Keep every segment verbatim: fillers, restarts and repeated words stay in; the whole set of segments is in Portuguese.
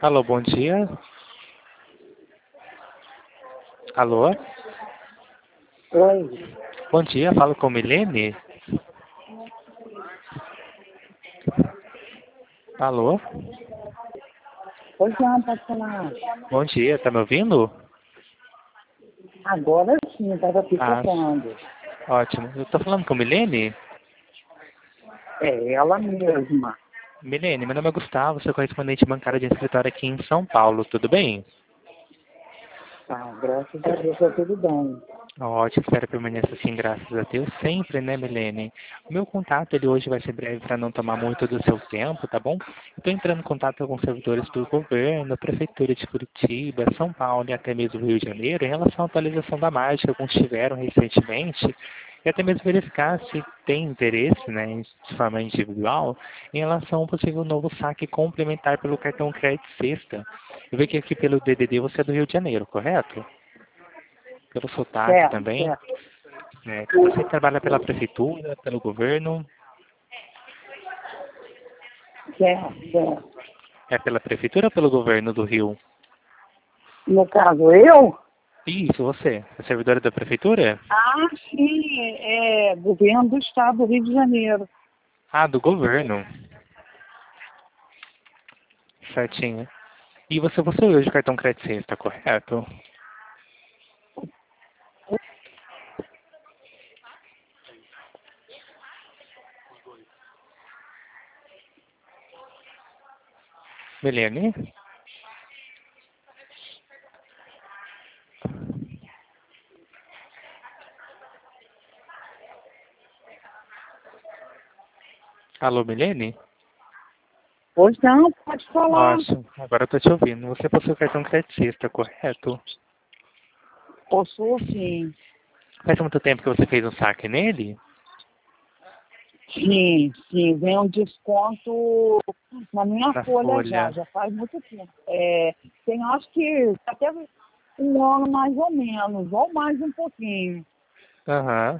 Alô, bom dia. Alô? Oi. Bom dia, falo com Milene. Alô? Pois não, pode falar. Bom dia, tá me ouvindo? Agora sim, eu estava Ah, picotando. ótimo. Eu tô falando com Milene? É ela mesma. Milene, meu nome é Gustavo, sou correspondente bancário de escritório aqui em São Paulo, tudo bem? Tá, graças a Deus tá tudo bem. Ótimo, espero que permaneça assim, graças a Deus, sempre, né, Milene? O meu contato, ele hoje vai ser breve para não tomar muito do seu tempo, tá bom? Estou entrando em contato com servidores do governo, Prefeitura de Curitiba, São Paulo e até mesmo Rio de Janeiro, em relação à atualização da margem que alguns tiveram recentemente, e até mesmo verificar se tem interesse, né, de forma individual, em relação a um possível novo saque complementar pelo cartão Crédito Sexta. Eu vi que aqui pelo D D D você é do Rio de Janeiro, correto? Pelo sotaque Certo, também. certo. É, você trabalha pela prefeitura, pelo governo? Certo, certo. É pela prefeitura ou pelo governo do Rio? No caso, eu? Isso, você. É servidora da prefeitura? Ah, sim, é governo do estado do Rio de Janeiro. Ah, do governo. Certinho. E você possui hoje cartão crédito sexta, correto? Milene? Alô, Milene? Pois não, pode falar. Ótimo, agora eu tô te ouvindo. Você possui cartão crédito sexta, correto? Possuo sim. Faz muito tempo que você fez um saque nele? Sim, sim, vem um desconto na minha Na folha já, folha. já faz muito tempo. É, tem acho que até um ano mais ou menos, ou mais um pouquinho. Aham.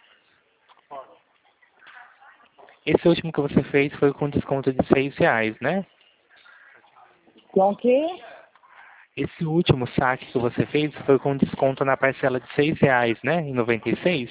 Esse último que você fez foi com desconto de seis reais, né? Com que Esse último saque que você fez foi com desconto na parcela de seis reais, né? Em noventa e seis?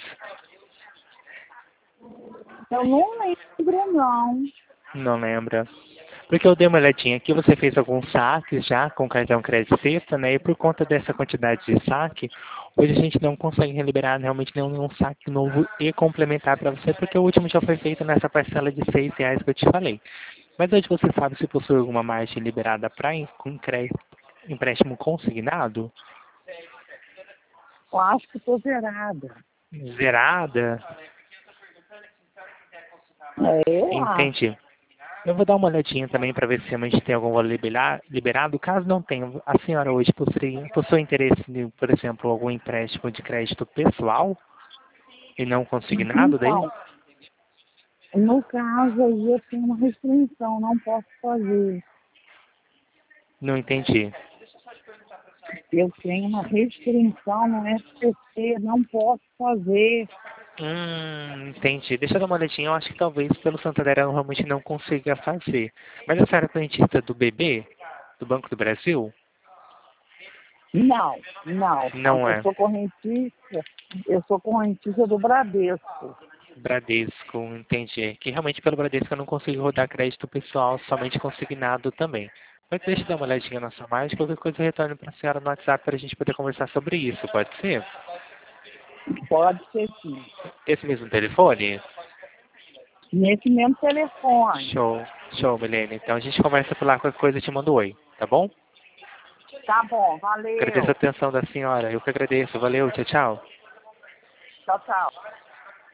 eu não lembro não. Não lembra. Porque eu dei uma olhadinha aqui, você fez alguns saques já com cartão crédito sexta, né? E por conta dessa quantidade de saque, hoje a gente não consegue liberar realmente nenhum saque novo e complementar para você, porque o último já foi feito nessa parcela de seis reais que eu te falei. Mas hoje você sabe se possui alguma margem liberada para empréstimo consignado? Eu acho que estou zerada. Zerada? É, eu acho. Entendi. Eu vou dar uma olhadinha também para ver se a gente tem algum valor libera- liberado. Caso não tenha, a senhora hoje possui, possui interesse, em, por exemplo, algum empréstimo de crédito pessoal e não consignado daí? Então, no caso aí eu tenho uma restrição, não posso fazer. Não entendi. Eu tenho uma restrição no S P C, não posso fazer. Hum, entendi. Deixa eu dar uma olhadinha. Eu acho que talvez pelo Santander eu realmente não consiga fazer. Mas a senhora é clientista do B B? Do Banco do Brasil? Não, não. Não Eu é. sou correntista, eu sou correntista do Bradesco. Bradesco, entendi. Que realmente pelo Bradesco eu não consigo rodar crédito pessoal, somente consignado também. Mas deixa eu dar uma olhadinha na sua margem, qualquer coisa eu retorno para a senhora no WhatsApp para a gente poder conversar sobre isso, pode ser? Pode ser sim. Esse mesmo telefone? Nesse mesmo telefone. Show, show, Milene. Então a gente conversa por lá, qualquer coisa eu te mando um oi, tá bom? Tá bom, Agradeço a valeu. atenção da senhora, eu que agradeço. Valeu, tchau, tchau. Tchau, tchau.